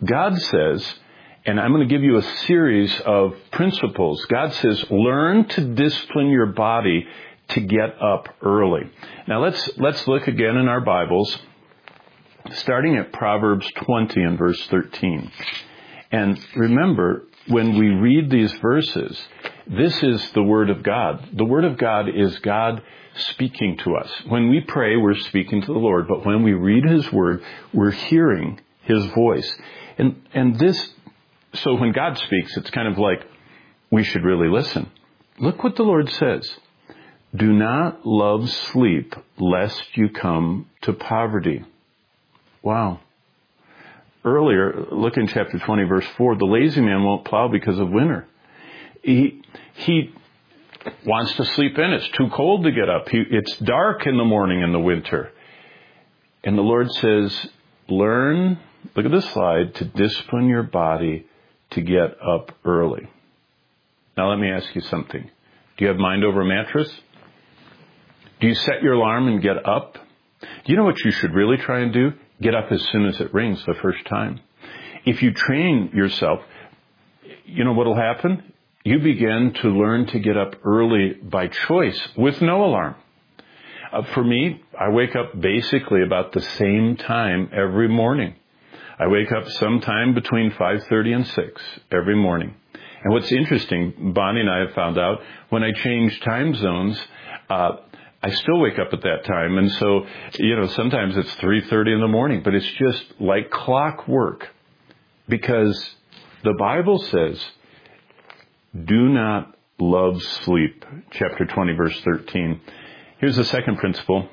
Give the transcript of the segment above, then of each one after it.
God says, and I'm going to give you a series of principles. God says, learn to discipline your body to get up early. Now let's look again in our Bibles, starting at Proverbs 20 and verse 13. And remember, when we read these verses, this is the Word of God. The Word of God is God speaking to us. When we pray, we're speaking to the Lord, but when we read His Word, we're hearing His voice. And this, so when God speaks, it's kind of like we should really listen. Look what the Lord says. Do not love sleep, lest you come to poverty. Wow. Earlier, look in chapter 20, verse 4, the lazy man won't plow because of winter. He wants to sleep in. It's too cold to get up. It's dark in the morning in the winter. And the Lord says, learn, look at this slide, to discipline your body to get up early. Now let me ask you something. Do you have mind over a mattress? Do you set your alarm and get up? Do you know what you should really try and do? Get up as soon as it rings the first time. If you train yourself, you know what will happen? You begin to learn to get up early by choice with no alarm. For me, I wake up basically about the same time every morning. I wake up sometime between 5:30 and 6 every morning. And what's interesting, Bonnie and I have found out, when I change time zones, I still wake up at that time. And so, sometimes it's 3:30 in the morning, but it's just like clockwork. Because the Bible says, do not love sleep. Chapter 20, verse 13. Here's the second principle.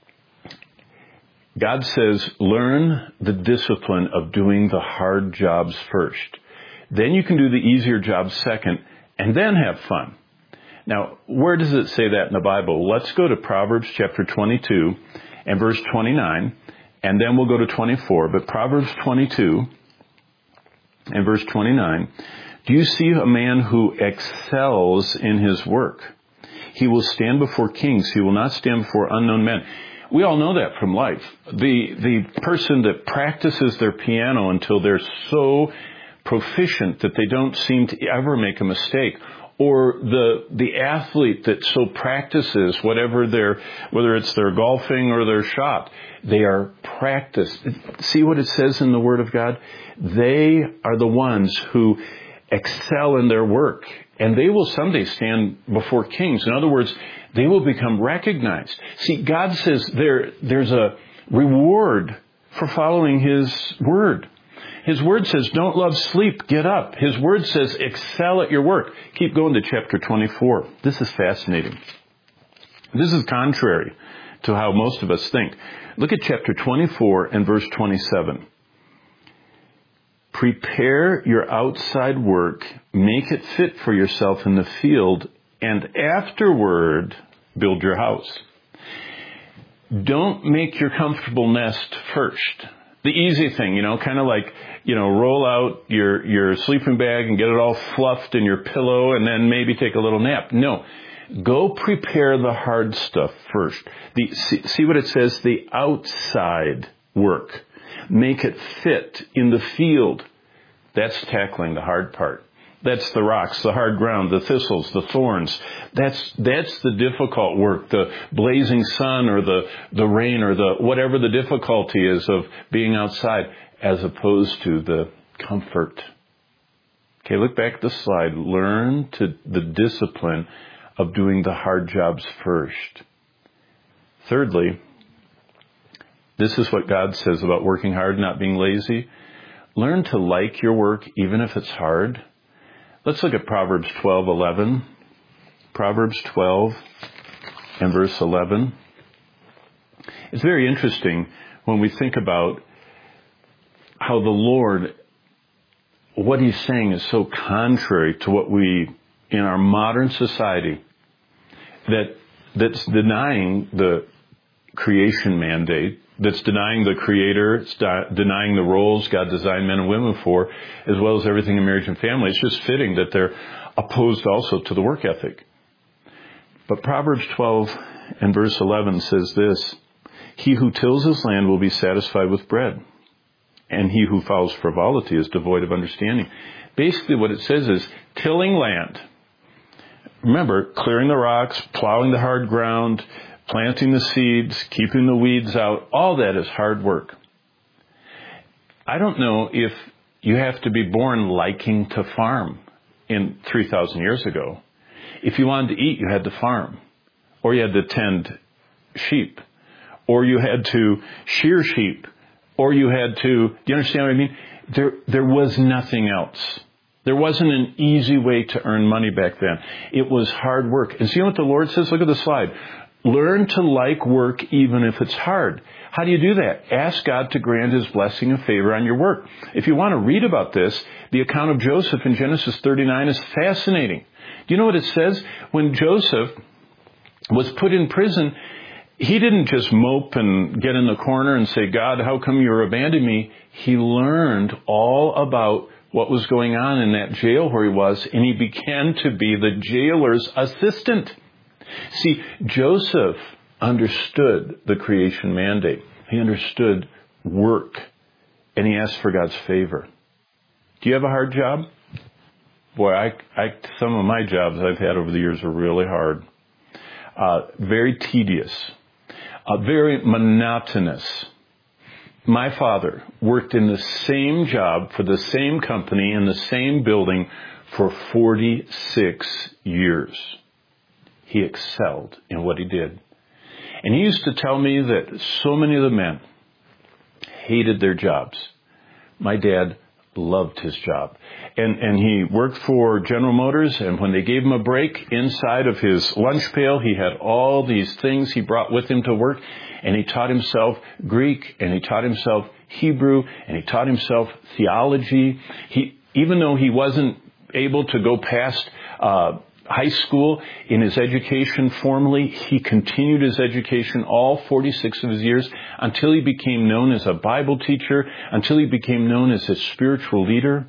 God says, learn the discipline of doing the hard jobs first. Then you can do the easier jobs second, and then have fun. Now, where does it say that in the Bible? Let's go to Proverbs chapter 22 and verse 29, and then we'll go to 24. But Proverbs 22 and verse 29, do you see a man who excels in his work? He will stand before kings. He will not stand before unknown men. We all know that from life. The person that practices their piano until they're so proficient that they don't seem to ever make a mistake, or the athlete that so practices whether it's their golfing or their shot, they are practiced. See what it says in the Word of God? They are the ones who excel in their work, and they will someday stand before kings. In other words, they will become recognized. See, God says there's a reward for following His Word. His Word says, don't love sleep, get up. His Word says, excel at your work. Keep going to chapter 24. This is fascinating. This is contrary to how most of us think. Look at chapter 24 and verse 27. Prepare your outside work, make it fit for yourself in the field, and afterward build your house. Don't make your comfortable nest first. The easy thing, kind of like, roll out your sleeping bag and get it all fluffed in your pillow and then maybe take a little nap. No. Go prepare the hard stuff first. See what it says? The outside work. Make it fit in the field. That's tackling the hard part. That's the rocks, the hard ground, the thistles, the thorns. That's the difficult work, the blazing sun or the rain or whatever the difficulty is of being outside, as opposed to the comfort. Okay, look back at the slide. Learn the discipline of doing the hard jobs first. Thirdly, this is what God says about working hard, not being lazy. Learn to like your work even if it's hard. Let's look at Proverbs 12:11. Proverbs 12 and verse 11. It's very interesting when we think about how the Lord, what He's saying is so contrary to what we, in our modern society, that's denying the creation mandate, that's denying the Creator, it's denying the roles God designed men and women for, as well as everything in marriage and family. It's just fitting that they're opposed also to the work ethic. But Proverbs 12 and verse 11 says this, he who tills his land will be satisfied with bread. and he who follows frivolity is devoid of understanding. Basically what it says is tilling land. Remember, clearing the rocks, plowing the hard ground, planting the seeds, keeping the weeds out, all that is hard work. I don't know if you have to be born liking to farm in 3,000 years ago. If you wanted to eat, you had to farm, or you had to tend sheep, or you had to shear sheep, or you had to, do you understand what I mean? There was nothing else. There wasn't an easy way to earn money back then. It was hard work. And see what the Lord says? Look at the slide. Learn to like work even if it's hard. How do you do that? Ask God to grant His blessing and favor on your work. If you want to read about this, the account of Joseph in Genesis 39 is fascinating. Do you know what it says? When Joseph was put in prison, he didn't just mope and get in the corner and say, God, how come you're abandoning me? He learned all about what was going on in that jail where he was, and he began to be the jailer's assistant. See, Joseph understood the creation mandate. He understood work, and he asked for God's favor. Do you have a hard job? Boy, some of my jobs I've had over the years are really hard. Very tedious. Very monotonous. My father worked in the same job for the same company in the same building for 46 years. He excelled in what he did. And he used to tell me that so many of the men hated their jobs. My dad loved his job. And he worked for General Motors, and when they gave him a break, inside of his lunch pail, he had all these things he brought with him to work, and he taught himself Greek, and he taught himself Hebrew, and he taught himself theology. Even though he wasn't able to go past high school in his education formally, he continued his education all 46 of his years until he became known as a Bible teacher, until he became known as a spiritual leader.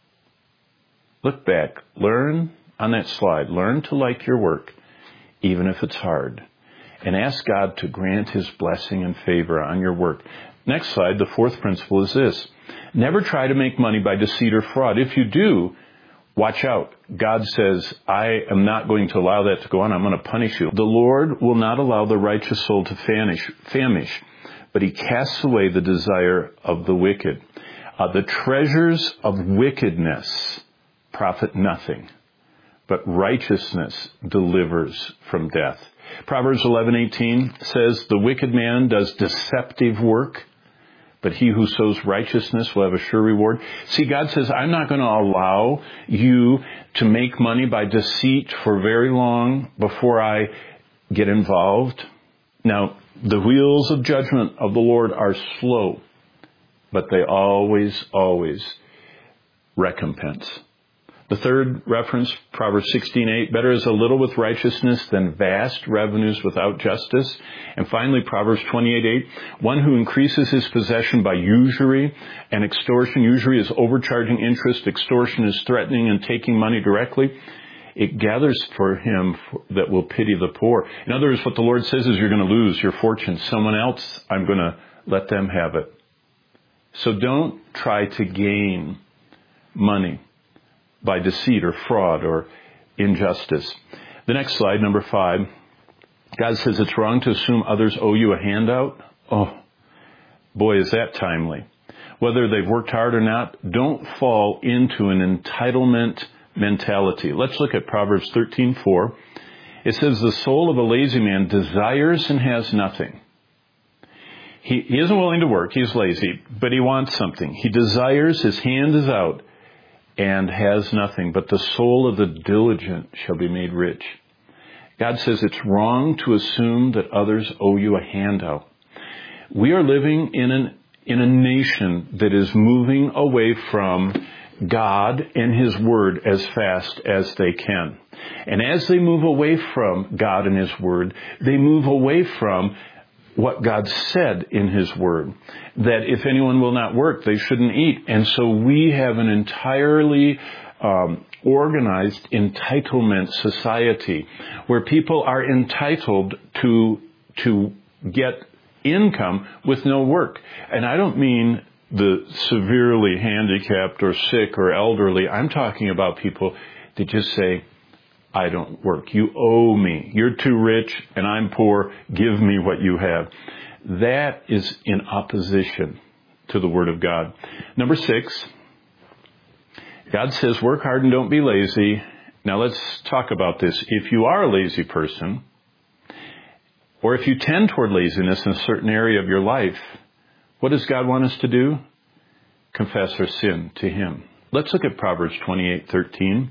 Look back. Learn on that slide. Learn to like your work, even if it's hard. And ask God to grant His blessing and favor on your work. Next slide, the fourth principle is this. Never try to make money by deceit or fraud. If you do, watch out. God says, I am not going to allow that to go on. I'm going to punish you. The Lord will not allow the righteous soul to famish, but He casts away the desire of the wicked. The treasures of wickedness profit nothing, but righteousness delivers from death. Proverbs 11:18 says, the wicked man does deceptive work, but he who sows righteousness will have a sure reward. See, God says, I'm not going to allow you to make money by deceit for very long before I get involved. Now, the wheels of judgment of the Lord are slow, but they always recompense. The third reference, Proverbs 16:8, better is a little with righteousness than vast revenues without justice. And finally, Proverbs 28:8, one who increases his possession by usury and extortion. Usury is overcharging interest. Extortion is threatening and taking money directly. It gathers for him that will pity the poor. In other words, what the Lord says is you're going to lose your fortune. Someone else, I'm going to let them have it. So don't try to gain money by deceit or fraud or injustice. The next slide, number 5. God says it's wrong to assume others owe you a handout. Oh, boy, is that timely. Whether they've worked hard or not, don't fall into an entitlement mentality. Let's look at Proverbs 13:4. It says, the soul of a lazy man desires and has nothing. He isn't willing to work. He's lazy, but he wants something. He desires, his hand is out, and has nothing, but the soul of the diligent shall be made rich. God says it's wrong to assume that others owe you a handout. We are living in a nation that is moving away from God and His Word as fast as they can. And as they move away from God and His Word, they move away from what God said in His Word, that if anyone will not work, they shouldn't eat. And so we have an entirely organized entitlement society where people are entitled to get income with no work. And I don't mean the severely handicapped or sick or elderly. I'm talking about people that just say, I don't work. You owe me. You're too rich and I'm poor. Give me what you have. That is in opposition to the Word of God. Number 6, God says, work hard and don't be lazy. Now let's talk about this. If you are a lazy person, or if you tend toward laziness in a certain area of your life, what does God want us to do? Confess our sin to Him. Let's look at Proverbs 28:13.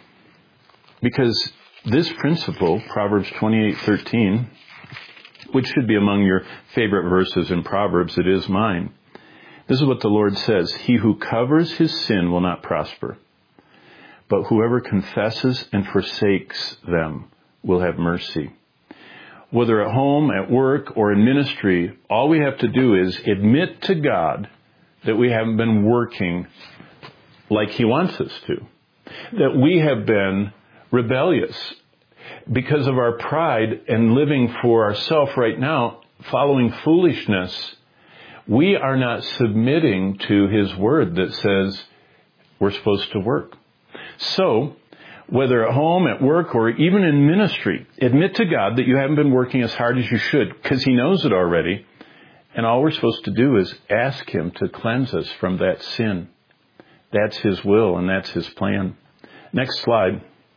Because this principle, Proverbs 28:13, which should be among your favorite verses in Proverbs, it is mine. This is what the Lord says, he who covers his sin will not prosper, but whoever confesses and forsakes them will have mercy. Whether at home, at work, or in ministry, all we have to do is admit to God that we haven't been working like He wants us to, that we have been rebellious because of our pride and living for ourselves right now, following foolishness. We are not submitting to His Word that says we're supposed to work. So, whether at home, at work, or even in ministry, admit to God that you haven't been working as hard as you should, because He knows it already. And all we're supposed to do is ask Him to cleanse us from that sin. That's His will and that's His plan. Next slide.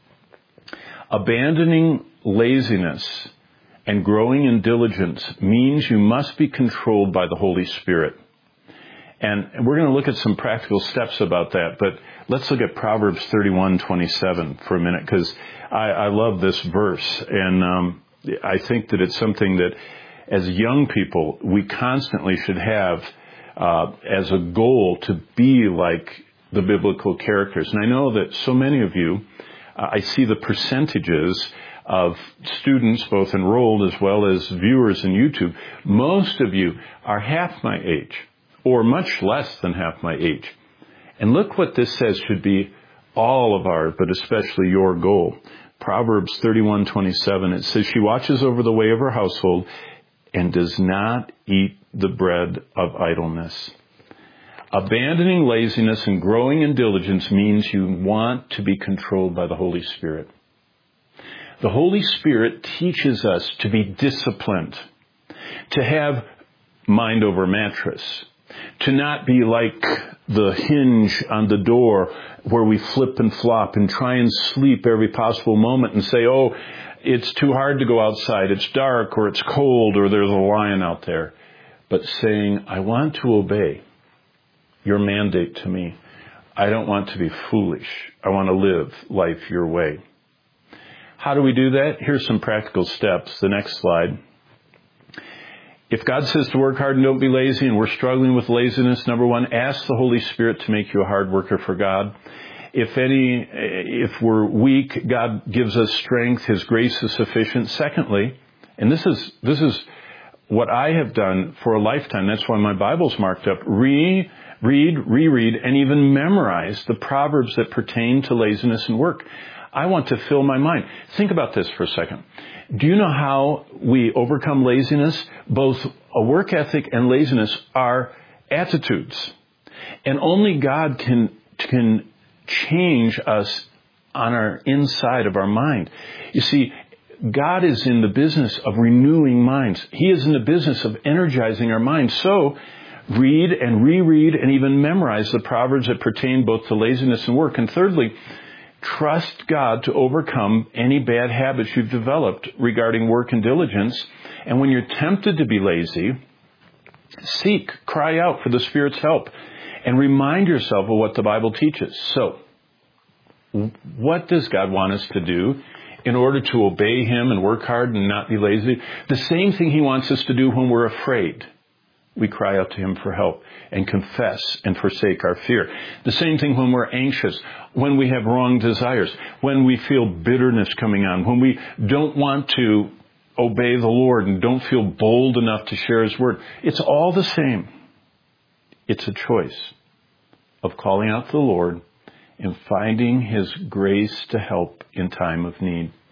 Abandoning laziness and growing in diligence means you must be controlled by the Holy Spirit. And we're going to look at some practical steps about that, but let's look at Proverbs 31:27 for a minute, because I love this verse, and I think that it's something that as young people we constantly should have as a goal to be like the biblical characters. And I know that so many of you, I see the percentages of students, both enrolled as well as viewers in YouTube. Most of you are half my age, or much less than half my age. And look what this says should be all of ours, but especially your goal. Proverbs 31:27, it says, she watches over the way of her household and does not eat the bread of idleness. Abandoning laziness and growing in diligence means you want to be controlled by the Holy Spirit. The Holy Spirit teaches us to be disciplined, to have mind over mattress, to not be like the hinge on the door where we flip and flop and try and sleep every possible moment and say, oh, it's too hard to go outside, it's dark, or it's cold, or there's a lion out there. But saying, I want to obey your mandate to me. I don't want to be foolish. I want to live life your way. How do we do that? Here's some practical steps. The next slide. If God says to work hard and don't be lazy, and we're struggling with laziness, number one, ask the Holy Spirit to make you a hard worker for God. If we're weak, God gives us strength. His grace is sufficient. Secondly, and this is what I have done for a lifetime. That's why my Bible's marked up. Reread, and even memorize the Proverbs that pertain to laziness and work. I want to fill my mind. Think about this for a second. Do you know how we overcome laziness? Both a work ethic and laziness are attitudes. And only God can change us on our inside of our mind. You see, God is in the business of renewing minds. He is in the business of energizing our minds. So, read and reread and even memorize the Proverbs that pertain both to laziness and work. And thirdly, trust God to overcome any bad habits you've developed regarding work and diligence. And when you're tempted to be lazy, cry out for the Spirit's help, and remind yourself of what the Bible teaches. So, what does God want us to do in order to obey Him and work hard and not be lazy? The same thing He wants us to do when we're afraid. We cry out to Him for help and confess and forsake our fear. The same thing when we're anxious, when we have wrong desires, when we feel bitterness coming on, when we don't want to obey the Lord and don't feel bold enough to share His Word. It's all the same. It's a choice of calling out to the Lord and finding His grace to help in time of need.